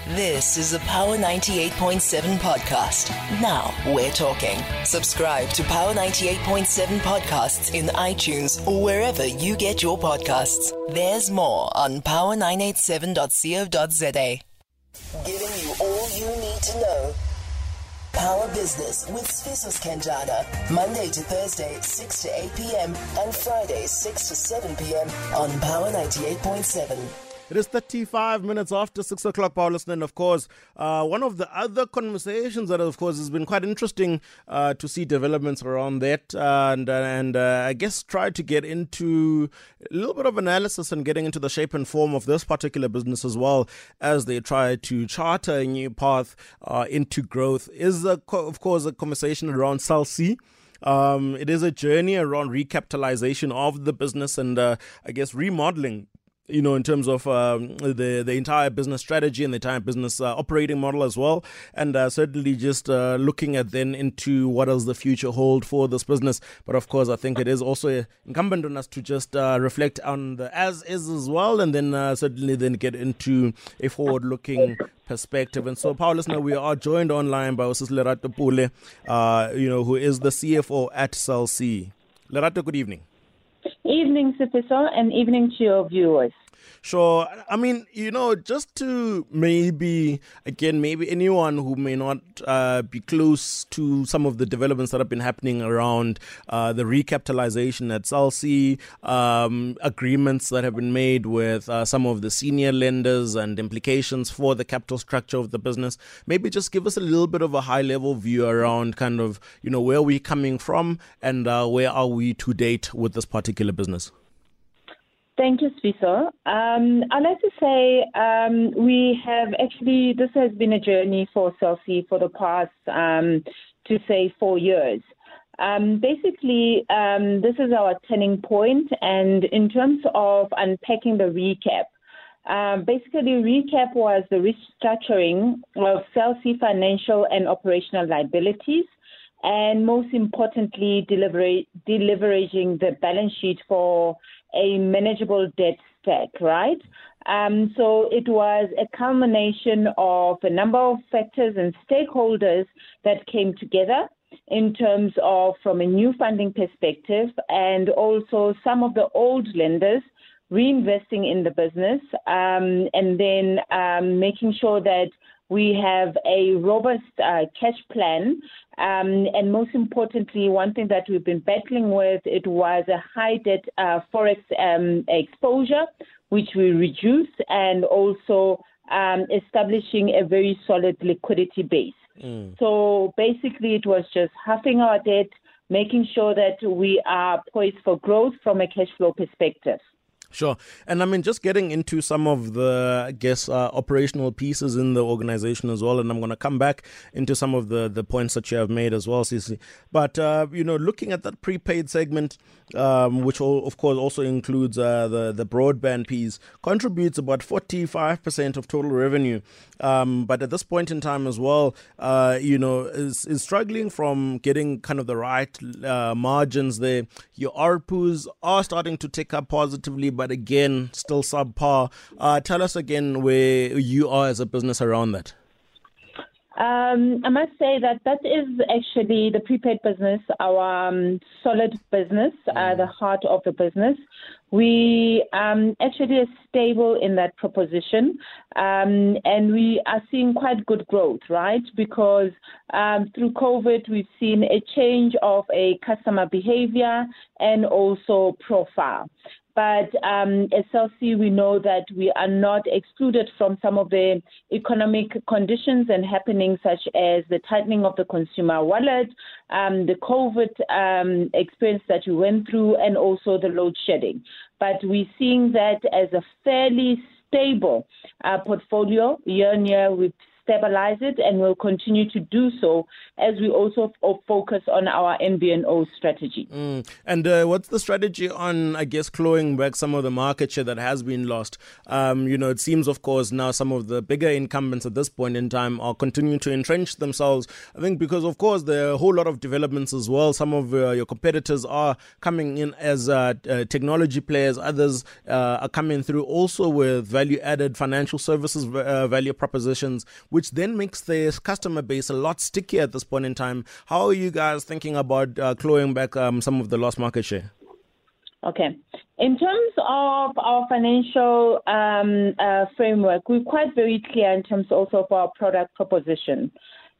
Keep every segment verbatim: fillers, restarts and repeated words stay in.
This is a Power ninety-eight point seven podcast. Now we're talking. Subscribe to Power ninety-eight point seven podcasts in iTunes or wherever you get your podcasts. There's more on power nine eight seven dot co dot za. Giving you all you need to know. Power Business with Sfiso Skenjana. Monday to Thursday, six to eight p.m. and Fridays, six to seven p.m. on Power ninety-eight point seven. It is thirty-five minutes after six o'clock, Power listener. And of course, uh, one of the other conversations that, of course, has been quite interesting uh, to see developments around that. Uh, and and uh, I guess try to get into a little bit of analysis and getting into the shape and form of this particular business as well as they try to charter a new path uh, into growth is, a, of course, a conversation around Cell C. Um, it is a journey around recapitalization of the business and uh, I guess remodeling, you know, in terms of um, the the entire business strategy and the entire business uh, operating model as well. And uh, certainly just uh, looking at then into what does the future hold for this business. But of course, I think it is also incumbent on us to just uh, reflect on the as is as well. And then uh, certainly then get into a forward looking perspective. And so, Power listener, we are joined online by Sis Lerato Pule, uh, you know, who is the C F O at Cell C. Lerato, good evening. Evening, Sifiso, and evening to your viewers. Sure. I mean, you know, just to maybe, again, maybe anyone who may not uh, be close to some of the developments that have been happening around uh, the recapitalization at Cell C, um, agreements that have been made with uh, some of the senior lenders and implications for the capital structure of the business. Maybe just give us a little bit of a high-level view around kind of, you know, where we're coming from and uh, where are we to date with this particular business. Thank you, Sfiso. Um, I'd like to say um, we have actually, this has been a journey for Cell C for the past, um, to say, four years. Um, basically, um, this is our turning point, and in terms of unpacking the recap, uh, basically, recap was the restructuring of Cell C financial and operational liabilities, and most importantly, deliver- deleveraging the balance sheet for a manageable debt stack, right? Um, so it was a culmination of a number of factors and stakeholders that came together in terms of from a new funding perspective and also some of the old lenders reinvesting in the business um, and then um, making sure that we have a robust uh, cash plan. Um, and most importantly, one thing that we've been battling with, it was a high debt uh, forex um, exposure, which we reduced, and also um, establishing a very solid liquidity base. Mm. So basically, it was just halving our debt, making sure that we are poised for growth from a cash flow perspective. Sure. And I mean, just getting into some of the, I guess, uh, operational pieces in the organization as well. And I'm going to come back into some of the, the points that you have made as well, Sisi. But, uh, you know, looking at that prepaid segment, um, which all, of course also includes uh, the, the broadband piece, contributes about forty-five percent of total revenue. Um, but at this point in time as well, uh, you know, is, is struggling from getting kind of the right uh, margins there. Your A R P Us are starting to tick up positively, but again, still subpar. Uh, tell us again where you are as a business around that. Um, I must say that that is actually the prepaid business, our um, solid business, uh, the heart of the business. We um, actually are stable in that proposition, um, and we are seeing quite good growth, right? Because um, through COVID, we've seen a change of a customer behavior and also profile. But um, at Cell C, we know that we are not excluded from some of the economic conditions and happenings, such as the tightening of the consumer wallet, um, the COVID um, experience that we went through, and also the load shedding. But we're seeing that as a fairly stable uh, portfolio. Year on year, we've stabilize it, and we'll continue to do so as we also f- focus on our M V N O strategy. Mm. And uh, what's the strategy on, I guess, clawing back some of the market share that has been lost? Um, you know, it seems, of course, now some of the bigger incumbents at this point in time are continuing to entrench themselves. I think because, of course, there are a whole lot of developments as well. Some of uh, your competitors are coming in as uh, uh, technology players. Others uh, are coming through also with value-added financial services uh, value propositions, which then makes their customer base a lot stickier at this point in time. How are you guys thinking about uh, clawing back um, some of the lost market share? Okay. In terms of our financial um, uh, framework, we're quite very clear in terms also of our product proposition.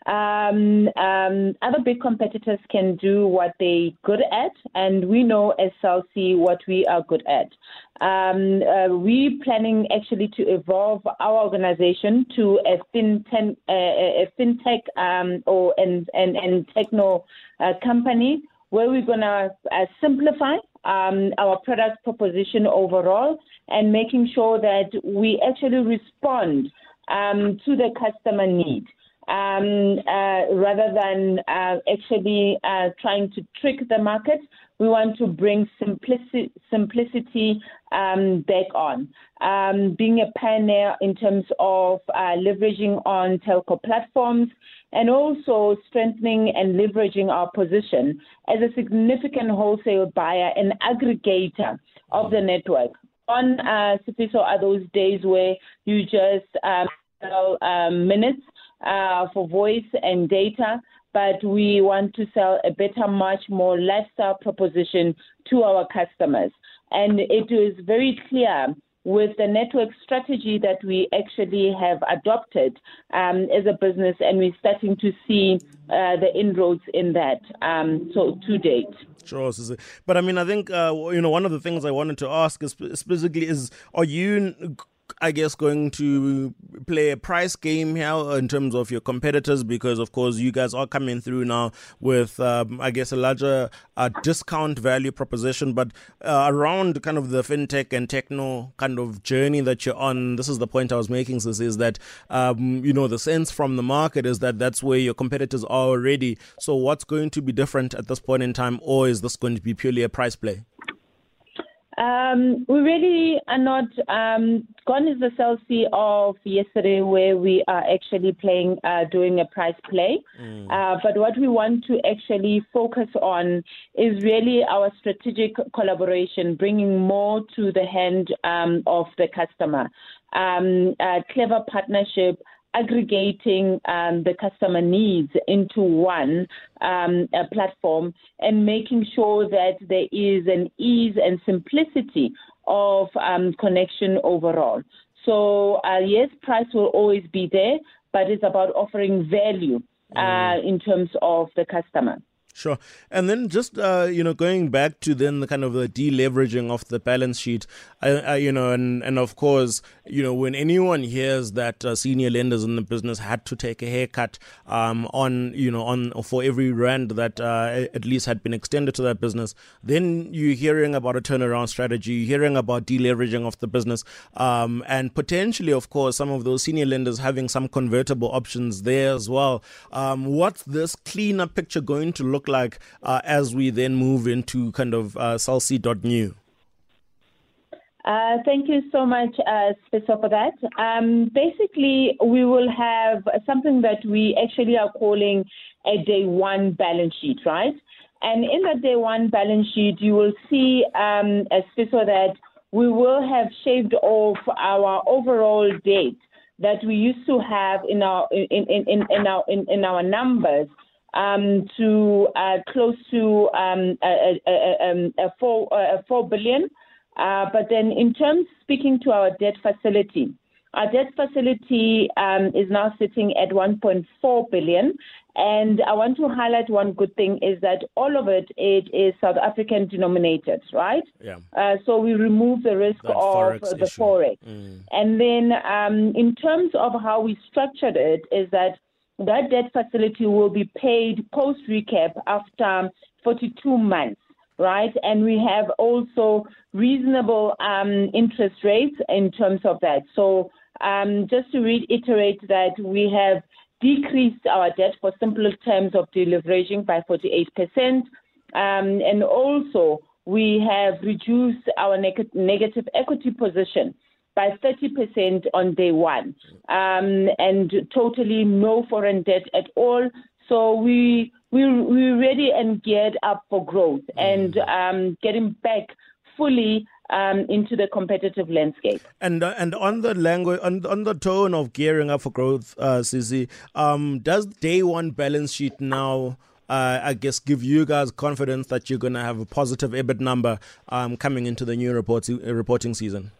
Um, um, other big competitors can do what they're good at, and we know as Cell C what we are good at. Um, uh, we're planning actually to evolve our organization to a fintech, uh, a fintech um, or and and and techno uh, company where we're gonna uh, simplify um, our product proposition overall and making sure that we actually respond um, to the customer need. Um, uh, rather than uh, actually uh, trying to trick the market, we want to bring simplicity, simplicity um, back on. Um, being a pioneer in terms of uh, leveraging on telco platforms and also strengthening and leveraging our position as a significant wholesale buyer and aggregator of the network. On uh, Sifiso are those days where you just um, sell um, minutes Uh, for voice and data, but we want to sell a better, much more lifestyle proposition to our customers. And it is very clear with the network strategy that we actually have adopted um, as a business, and we're starting to see uh, the inroads in that, um, so to date. Sure, but I mean, I think, uh, you know, one of the things I wanted to ask is specifically is, are you I guess, going to play a price game here in terms of your competitors? Because, of course, you guys are coming through now with, um, I guess, a larger uh, discount value proposition. But uh, around kind of the fintech and techno kind of journey that you're on, this is the point I was making, Sis, is that, um, you know, the sense from the market is that that's where your competitors are already. So what's going to be different at this point in time, or is this going to be purely a price play? Um, we really are not, um, gone is the Cell C of yesterday where we are actually playing, uh, doing a price play. Mm. Uh, but what we want to actually focus on is really our strategic collaboration, bringing more to the hand um, of the customer. Um, a clever partnership, aggregating um, the customer needs into one um, a platform and making sure that there is an ease and simplicity of um, connection overall. So, uh, yes, price will always be there, but it's about offering value uh, mm. in terms of the customer. Sure. And then just, uh, you know, going back to then the kind of the deleveraging of the balance sheet, I, I, you know, and, and of course, you know, when anyone hears that uh, senior lenders in the business had to take a haircut um, on, you know, on for every rand that uh, at least had been extended to that business, then you're hearing about a turnaround strategy, you're hearing about deleveraging of the business, um, and potentially, of course, some of those senior lenders having some convertible options there as well. Um, what's this cleaner picture going to look like uh, as we then move into kind of uh, Cell C dot new? Uh, thank you so much, uh, Spiso, for that. Um, basically, we will have something that we actually are calling a day one balance sheet, right? And in that day one balance sheet, you will see, um, Spiso, that we will have shaved off our overall debt that we used to have in our in in, in, in our in, in our numbers. Um, to uh, close to um, a, a, a, a, four, a four billion. Uh, but then in terms, speaking to our debt facility, our debt facility um, is now sitting at one point four billion. And I want to highlight one good thing is that all of it, it is South African denominated, right? Yeah. Uh, so we remove the risk that of Forex the issue. Forex. Mm. And then um, in terms of how we structured it is that that debt facility will be paid post-recap after forty-two months, right? And we have also reasonable um, interest rates in terms of that. So um, just to reiterate that we have decreased our debt for simpler terms of deleveraging by forty-eight percent. Um, and also, we have reduced our neg- negative equity position by thirty percent on day one, um, and totally no foreign debt at all. So we we we ready and geared up for growth and um, getting back fully um, into the competitive landscape. And uh, and on the language, on, on the tone of gearing up for growth, uh, Sisi, um, does day one balance sheet now, uh, I guess, give you guys confidence that you're going to have a positive E B I T number um, coming into the new reporting reporting season?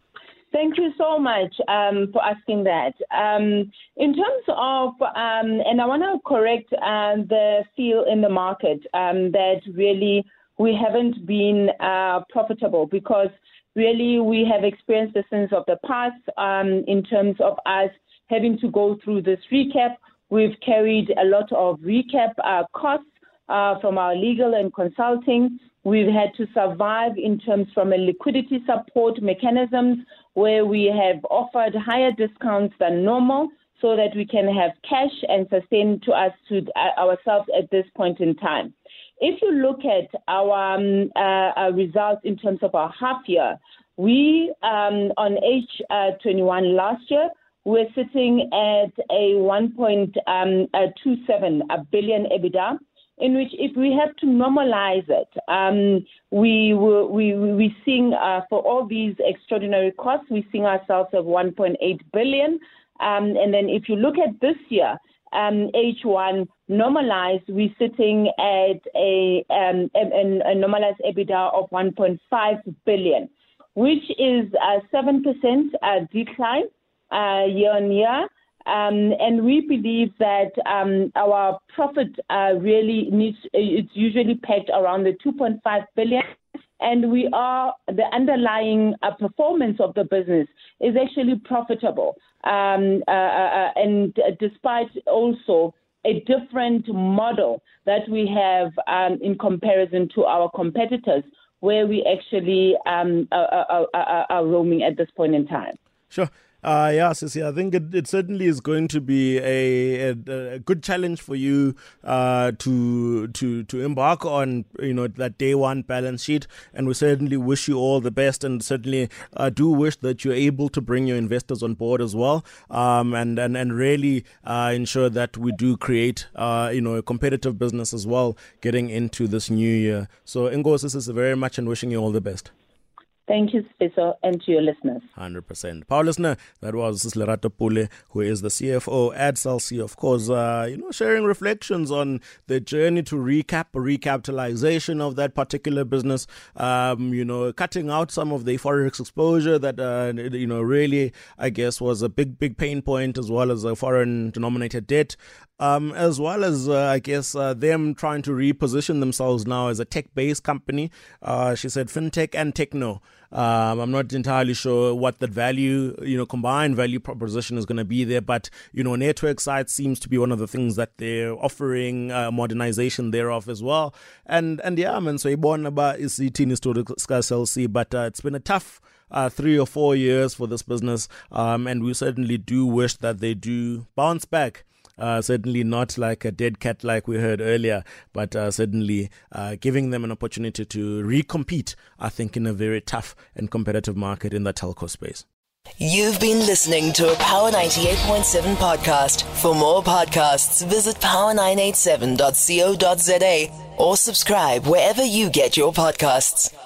Thank you so much um, for asking that. Um, in terms of, um, and I want to correct uh, the feel in the market um, that really we haven't been uh, profitable, because really we have experienced the sins of the past um, in terms of us having to go through this recap. We've carried a lot of recap uh, costs uh, from our legal and consulting. We've had to survive in terms from a liquidity support mechanisms where we have offered higher discounts than normal so that we can have cash and sustain to us to uh, ourselves at this point in time. If you look at our, um, uh, our results in terms of our half year, we um, on H twenty-one last year, we're sitting at a one point two seven billion EBITDA, in which if we have to normalize it, um, we we we we seeing uh, for all these extraordinary costs, we seeing ourselves at one point eight billion. Um, and then if you look at this year, um, H one normalized, we're sitting at a, um, a, a normalized EBITDA of one point five billion, which is a seven percent uh, decline uh, year on year. Um, and we believe that um, our profit uh, really needs, it's usually pegged around the two point five billion. And we are, the underlying uh, performance of the business is actually profitable. Um, uh, uh, and despite also a different model that we have um, in comparison to our competitors, where we actually um, are, are, are, are roaming at this point in time. Sure. Uh, yeah, Sisi, I think it, it certainly is going to be a, a, a good challenge for you uh, to to to embark on, you know, that day one balance sheet, and we certainly wish you all the best, and certainly uh, do wish that you're able to bring your investors on board as well, um, and, and and really uh, ensure that we do create uh, you know, a competitive business as well getting into this new year. So, Inkosi, Sisi, very much, and wishing you all the best. Thank you, Spiso, and to your listeners. one hundred percent. Power listener, that was Lerato Pule, who is the C F O at Cell C, of course, uh, you know, sharing reflections on the journey to recap, recapitalization of that particular business, um, you know, cutting out some of the forex exposure that, uh, you know, really, I guess, was a big, big pain point, as well as a foreign denominated debt. Um, as well as, uh, I guess, uh, them trying to reposition themselves now as a tech-based company. Uh, she said fintech and techno. Um, I'm not entirely sure what that value, you know, combined value proposition is going to be there. But, you know, network side seems to be one of the things that they're offering uh, modernization thereof as well. And, and yeah, man, so ibona ba isithi ni story ska Cell C, but uh, it's been a tough Uh, three or four years for this business, um, and we certainly do wish that they do bounce back. Uh, certainly not like a dead cat like we heard earlier, but uh, certainly uh, giving them an opportunity to recompete, I think, in a very tough and competitive market in the telco space. You've been listening to a Power ninety-eight point seven podcast. For more podcasts, visit power nine eight seven dot co dot za or subscribe wherever you get your podcasts.